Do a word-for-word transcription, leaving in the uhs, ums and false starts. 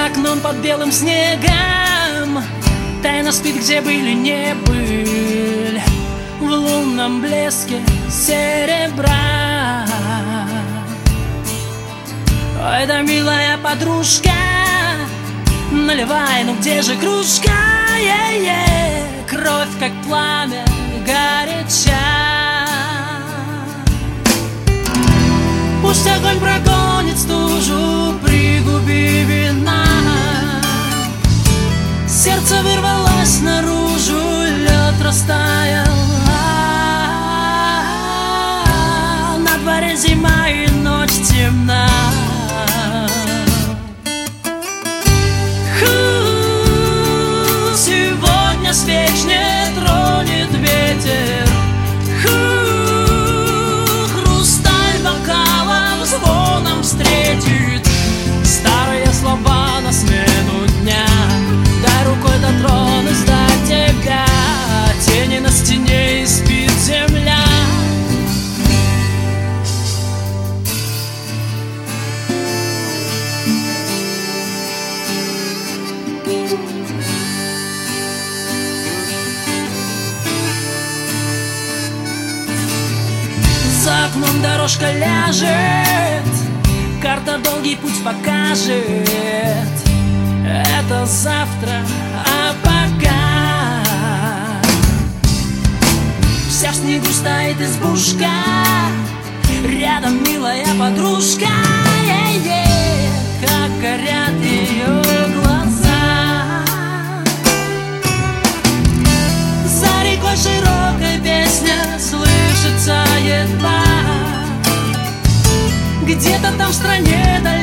окном под белым снегом тайно спит, где были, не были, в лунном блеске серебра. Ой, да, милая подружка, наливай, ну где же кружка? Е-е, кровь, как пламя, горяча. Пусть огонь прогонит стужу, пригуби вина. Сердце вырвалось наружу, лед растаял. На дворе зима и ночь темна. Сегодня свеч не тронет ветер. Хрусталь бокалом звоном встретит старые слова на смену дня. Дай рукой дотронусь до тебя, тени на стене и спит земля. За окном дорожка ляжет, карта долгий путь покажет. Это завтра, а пока вся в снегу стоит избушка, рядом милая подружка. Е-е, как горят ее глаза. За рекой широкая песня слышится едва. Где-то там в стране далеко